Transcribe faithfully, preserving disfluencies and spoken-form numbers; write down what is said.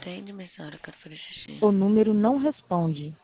Entende, minha senhora? Eu quero fazer xixi. O número não responde.